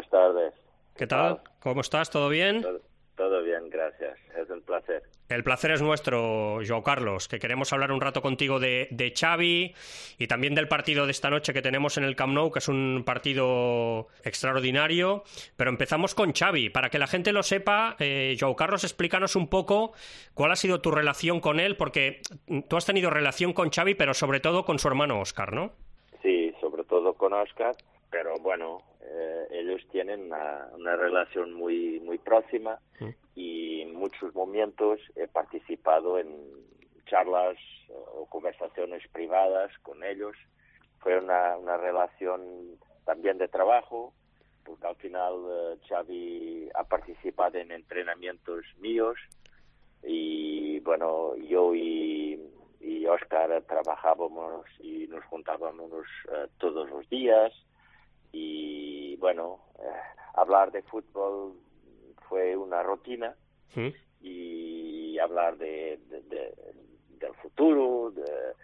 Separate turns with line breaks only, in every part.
Buenas tardes.
¿Qué tal? ¿Cómo estás? ¿Todo bien?
Todo bien, gracias. Es un placer.
El placer es nuestro, Joao Carlos, que queremos hablar un rato contigo de Xavi y también del partido de esta noche que tenemos en el Camp Nou, que es un partido extraordinario. Pero empezamos con Xavi. Para que la gente lo sepa, Joao Carlos, explícanos un poco cuál ha sido tu relación con él, porque tú has tenido relación con Xavi, pero sobre todo con su hermano Óscar, ¿no?
Sí, sobre todo con Óscar, pero bueno, ellos tienen una relación muy próxima y en muchos momentos he participado en charlas o conversaciones privadas con ellos. Fue una relación también de trabajo, porque al final Xavi ha participado en entrenamientos míos y bueno, yo y Óscar trabajábamos y nos juntábamos todos los días. Y bueno, hablar de fútbol fue una rutina y hablar del futuro,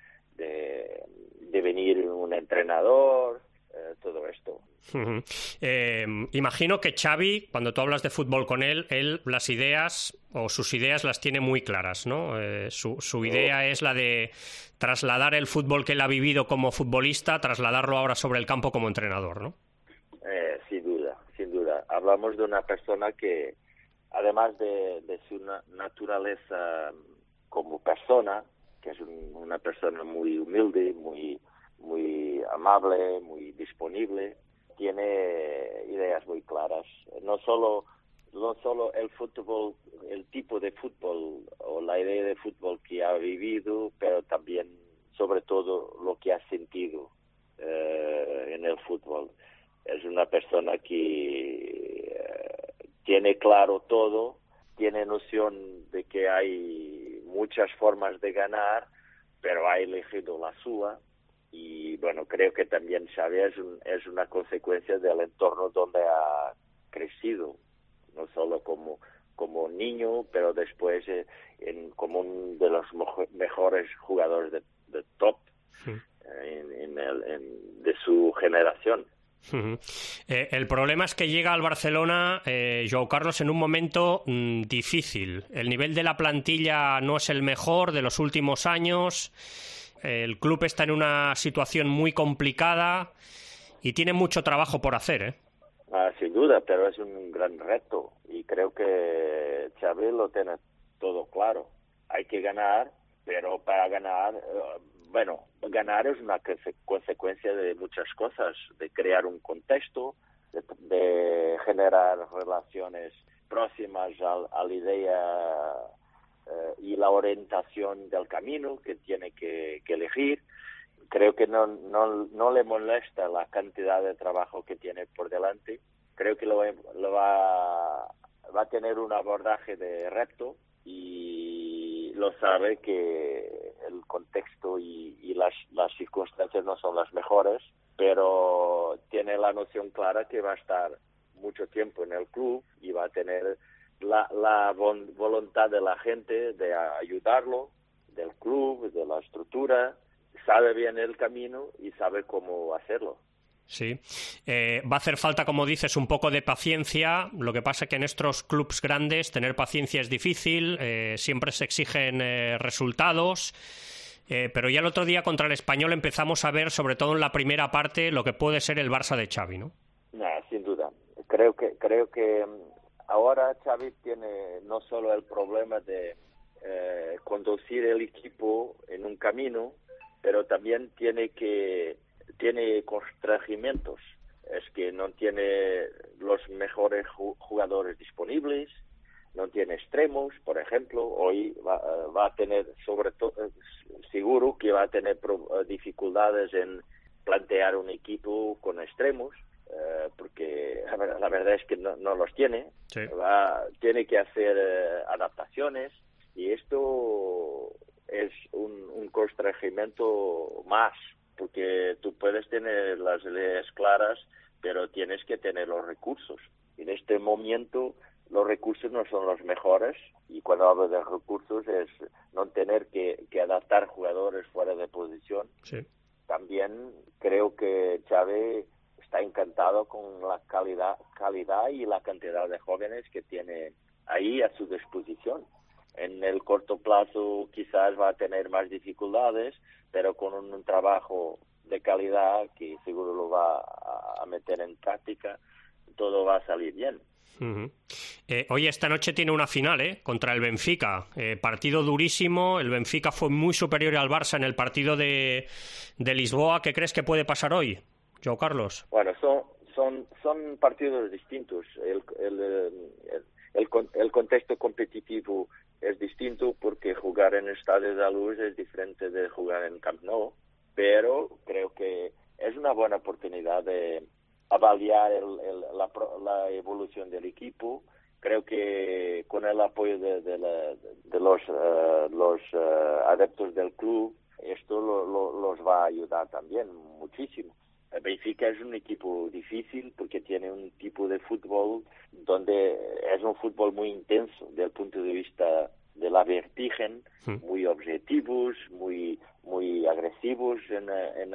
de venir un entrenador, todo esto.
Imagino que Xavi, cuando tú hablas de fútbol con él las ideas o sus ideas las tiene muy claras, ¿no? Su idea es la de trasladar el fútbol que él ha vivido como futbolista, trasladarlo ahora sobre el campo como entrenador, ¿no?
Sin duda. Hablamos de una persona que, además de su naturaleza como persona, que es una persona muy humilde, muy amable, muy disponible, tiene ideas muy claras. No solo el fútbol, el tipo de fútbol o la idea de fútbol que ha vivido, pero también, sobre todo, lo que ha sentido en el fútbol. Es una persona que tiene claro todo, tiene noción de que hay muchas formas de ganar, pero ha elegido la suya. Y bueno, creo que también Xavi es una consecuencia del entorno donde ha crecido, no solo como niño, pero después como uno de los mejores jugadores de top de su generación.
El problema es que llega al Barcelona, Joao Carlos, en un momento difícil. El nivel de la plantilla no es el mejor de los últimos años. El club está en una situación muy complicada y tiene mucho trabajo por hacer, ¿eh?
Sin duda, pero es un gran reto y creo que Xavi lo tiene todo claro. Hay que ganar, pero para ganar, ganar es una consecuencia de muchas cosas, de crear un contexto, de generar relaciones próximas a la idea y la orientación del camino que tiene que elegir. Creo que no le molesta la cantidad de trabajo que tiene por delante. Creo que lo va a tener un abordaje de reto y lo sabe que el contexto y las circunstancias no son las mejores, pero tiene la noción clara que va a estar mucho tiempo en el club y va a tener la voluntad de la gente de ayudarlo, del club, de la estructura. Sabe bien el camino y sabe cómo hacerlo.
Sí. Va a hacer falta, como dices, un poco de paciencia. Lo que pasa es que en estos clubs grandes tener paciencia es difícil. Siempre se exigen resultados. Pero ya el otro día contra el Español empezamos a ver, sobre todo en la primera parte, lo que puede ser el Barça de Xavi, ¿no?
Sin duda. Creo que ahora Xavi tiene no solo el problema de conducir el equipo en un camino, pero también tiene constreñimientos. Es que no tiene los mejores jugadores disponibles, no tiene extremos, por ejemplo. Hoy va a tener, sobre todo, seguro que va a tener dificultades en plantear un equipo con extremos, porque la verdad es que no los tiene.
Sí.
Tiene que hacer adaptaciones y esto es un constreñimiento más, porque tú puedes tener las ideas claras, pero tienes que tener los recursos. En este momento los recursos no son los mejores, y cuando hablo de recursos es no tener que adaptar jugadores fuera de posición.
Sí.
También creo que Xavi está encantado con la calidad y la cantidad de jóvenes que tiene ahí a su disposición. En el corto plazo quizás va a tener más dificultades, pero con un trabajo de calidad que seguro lo va a meter en práctica, todo va a salir bien.
Uh-huh. Hoy esta noche tiene una final contra el Benfica, partido durísimo. El Benfica fue muy superior al Barça en el partido de Lisboa. ¿Qué crees que puede pasar hoy, João Carlos?
Bueno, son partidos distintos. El contexto competitivo es distinto porque jugar en el Estadio de la Luz es diferente de jugar en Camp Nou, pero creo que es una buena oportunidad de avaliar la evolución del equipo. Creo que con el apoyo de los adeptos del club, esto los va a ayudar también muchísimo. El Benfica es un equipo difícil porque tiene un tipo de fútbol donde es un fútbol muy intenso desde el punto de vista de la vertigen, muy objetivos, muy agresivos en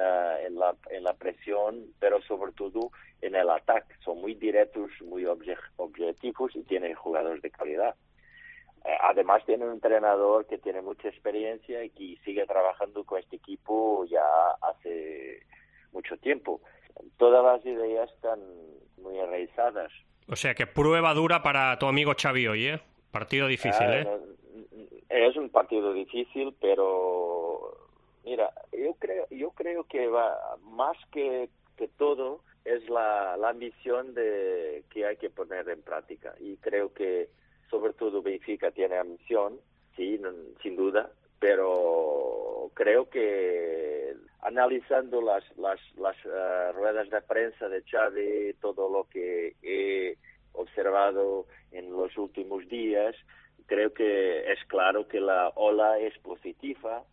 la presión, pero sobre todo en el ataque. Son muy directos, muy objetivos y tienen jugadores de calidad. Además tiene un entrenador que tiene mucha experiencia y que sigue trabajando con este equipo ya hace mucho tiempo. Todas las ideas están muy enraizadas.
O sea que prueba dura para tu amigo Xavi hoy, ¿eh? Partido difícil, ¿eh?
Es un partido difícil, pero mira, yo creo que va más que todo es la ambición que hay que poner en práctica, y creo que sobre todo Benfica tiene ambición, sí, sin duda, pero creo que analizando las ruedas de prensa de Xavi, todo lo que he observado en los últimos días, creo que es claro que la ola es positiva,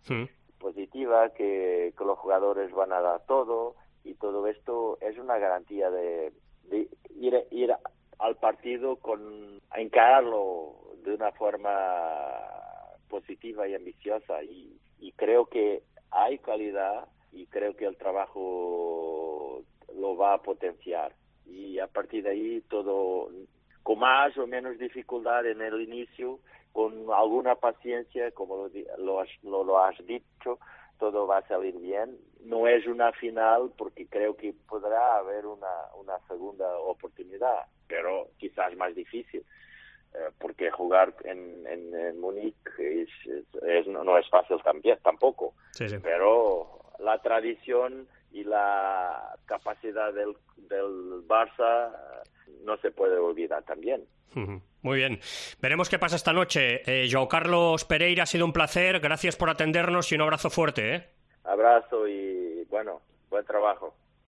que los jugadores van a dar todo, y todo esto es una garantía de ir al partido a encararlo de una forma positiva y ambiciosa, y creo que hay calidad y creo que el trabajo lo va a potenciar, y a partir de ahí todo, con más o menos dificultad en el inicio, con alguna paciencia, como lo has dicho, todo va a salir bien. No es una final porque creo que podrá haber una segunda oportunidad, pero quizás más difícil, porque jugar en Múnich no es fácil también, tampoco. Sí. Pero la tradición y la capacidad del Barça no se puede olvidar también.
Muy bien. Veremos qué pasa esta noche. João Carlos Pereira, ha sido un placer. Gracias por atendernos y un abrazo fuerte.
Abrazo y, bueno, buen trabajo.